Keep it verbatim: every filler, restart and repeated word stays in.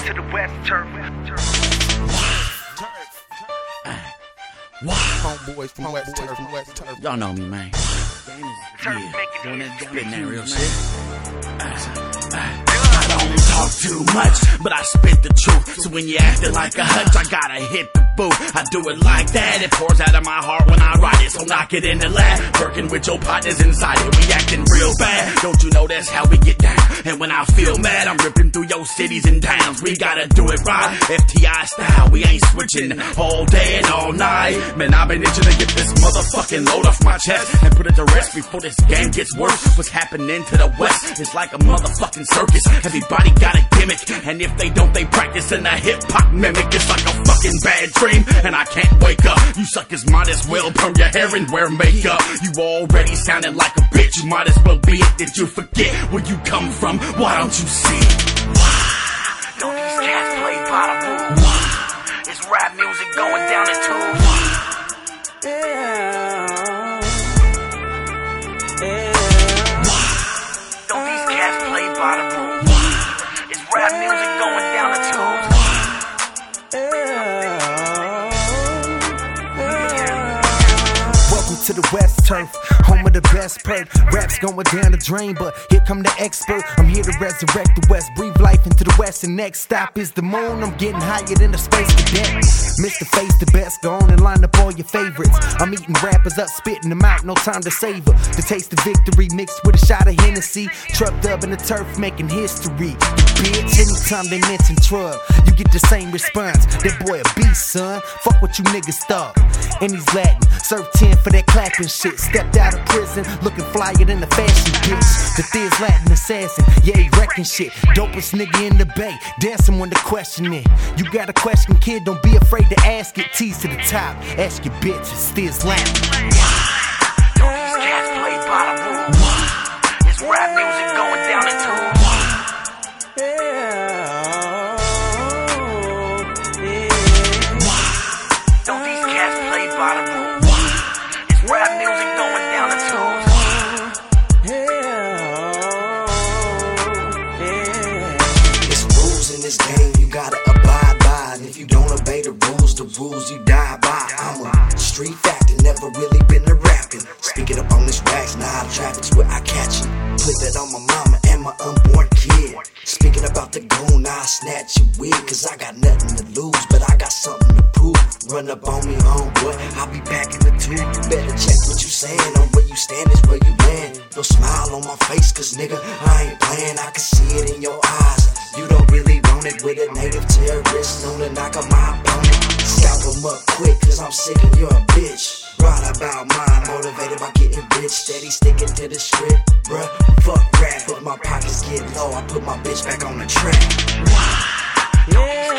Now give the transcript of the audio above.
to the West Turf. Wow. Homeboys from West Turf, from West Turf. Y'all know me, man. Yeah, doing that, spitting that real shit. I don't talk too much, but I spit the truth. So when you acting like a hutch, I gotta hit the booth. I do it like that, it pours out of my heart when I write it. So knock it in the lab, working with your partners inside it. We acting real bad, don't you know that's how we get down? And when I feel mad, I'm ripping through your cities and towns. We gotta do it right, F T I style. We ain't switching all day and all night. Man, I've been itching to get this motherfucking load off my chest and put it to rest before this game gets worse. What's happening to the West is like a motherfucking circus. Everybody got a gimmick, and if they don't, they practice in a hip-hop mimic. It's like a fucking bad dream, and I can't wake up. You suckers might as well perm your hair and wear makeup. You already sounded like a bitch. You might as well be it. Did you forget where you come from? Why don't you see? Don't these cats play by the rules? It's rap music going down the tubes. Don't these cats play by the rules? It's rap music going down the tubes. Welcome to the West Turf, home of the best perk. Rap's going down the drain, but here come the expert. I'm here to resurrect the West, breathe life into the West. And next stop is the moon. I'm getting higher than the space cadet. Mister Face the best, go on and line up all your favorites. I'm eating rappers up, spitting them out, no time to savor. The taste of victory mixed with a shot of Hennessy. Truck dub in the turf making history. You bitch, anytime they mention Trug, you get the same response. That boy a beast, son. Fuck what you niggas thought. And he's Latin, served ten for that clapping shit. Stepped out of prison, looking flyer than the fashion bitch. The Thiz Latin assassin, yeah, he wrecking shit. Dopest nigga in the bay, dancing when the question it. You got a question, kid, don't be afraid to ask it. T's to the top, ask your bitch, it's Thiz Latin. Don't these cats play by the rules? It's rap music going down the tubes. Don't these cats play by the rules? It's rap music going down the tubes. It's rules in this game, you gotta abide by. And if you don't obey the rules, the rules you die by. I'm a street factor, never really been a rapping. Speaking up on this wax, now the traffic's where I catch it. Put that on my mama and my unborn kid. Speaking about the goon, I snatch your wig. Cause I got nothing to lose, but I got something to prove. Run up on me, homeboy, I'll be back in the tube. Better check what you saying, on where you stand is where you land. No smile on my face, cause nigga, I ain't playing. I can see it in your eyes. You don't really want it with a native terrorist known to knock out my opponent. Scalp him up quick, cause I'm sick and you're a bitch. Right about mine, motivated by getting rich. Steady sticking to the script, bruh. Fuck rap, but my pockets get low. I put my bitch back on the track. Yeah.